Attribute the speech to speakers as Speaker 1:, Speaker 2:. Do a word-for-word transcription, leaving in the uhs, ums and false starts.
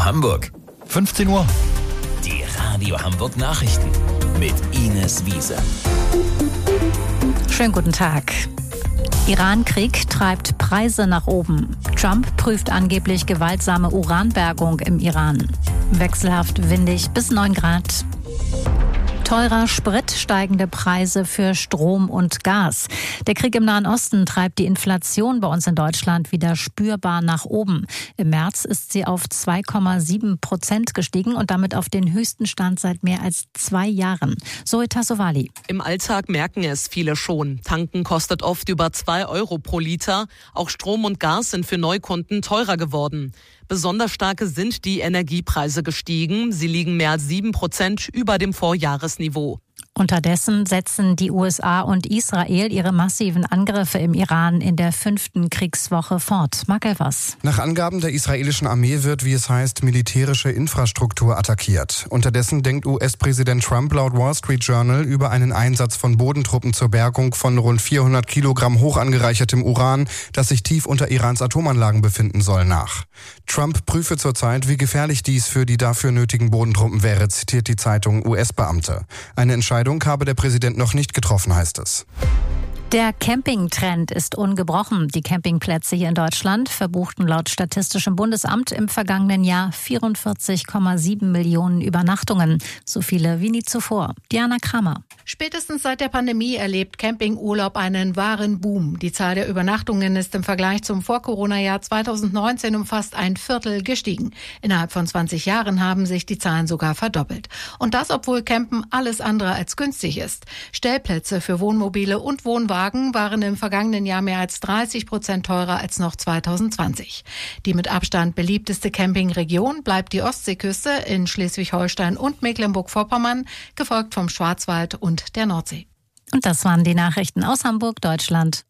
Speaker 1: Hamburg.
Speaker 2: fünfzehn Uhr.
Speaker 1: Die Radio Hamburg Nachrichten mit Ines Wiese.
Speaker 3: Schönen guten Tag. Iran-Krieg treibt Preise nach oben. Trump prüft angeblich gewaltsame Uranbergung im Iran. Wechselhaft windig bis neun Grad. Teurer Sprit, steigende Preise für Strom und Gas. Der Krieg im Nahen Osten treibt die Inflation bei uns in Deutschland wieder spürbar nach oben. Im März ist sie auf zwei Komma sieben Prozent gestiegen und damit auf den höchsten Stand seit mehr als zwei Jahren. Zoe Tassovali.
Speaker 4: Im Alltag merken es viele schon. Tanken kostet oft über zwei Euro pro Liter. Auch Strom und Gas sind für Neukunden teurer geworden. Besonders stark sind die Energiepreise gestiegen. Sie liegen mehr als sieben Prozent über dem Vorjahresniveau.
Speaker 3: Unterdessen setzen die U S A und Israel ihre massiven Angriffe im Iran in der fünften Kriegswoche fort. Mark Elvers.
Speaker 5: Nach Angaben der israelischen Armee wird, wie es heißt, militärische Infrastruktur attackiert. Unterdessen denkt U S-Präsident Trump laut Wall Street Journal über einen Einsatz von Bodentruppen zur Bergung von rund vierhundert Kilogramm hoch angereichertem Uran, das sich tief unter Irans Atomanlagen befinden soll, nach. Trump prüfe zurzeit, wie gefährlich dies für die dafür nötigen Bodentruppen wäre, zitiert die Zeitung U S-Beamte. Eine Entscheidung habe der Präsident noch nicht getroffen, heißt es.
Speaker 3: Der Campingtrend ist ungebrochen. Die Campingplätze hier in Deutschland verbuchten laut Statistischem Bundesamt im vergangenen Jahr vierundvierzig Komma sieben Millionen Übernachtungen. So viele wie nie zuvor. Diana Kramer.
Speaker 6: Spätestens seit der Pandemie erlebt Campingurlaub einen wahren Boom. Die Zahl der Übernachtungen ist im Vergleich zum Vor-Corona-Jahr zweitausendneunzehn um fast ein Viertel gestiegen. Innerhalb von zwanzig Jahren haben sich die Zahlen sogar verdoppelt. Und das, obwohl Campen alles andere als günstig ist. Stellplätze für Wohnmobile und Wohnwagen waren im vergangenen Jahr mehr als dreißig Prozent teurer als noch zweitausendzwanzig. Die mit Abstand beliebteste Campingregion bleibt die Ostseeküste in Schleswig-Holstein und Mecklenburg-Vorpommern, gefolgt vom Schwarzwald und der Nordsee.
Speaker 3: Und das waren die Nachrichten aus Hamburg, Deutschland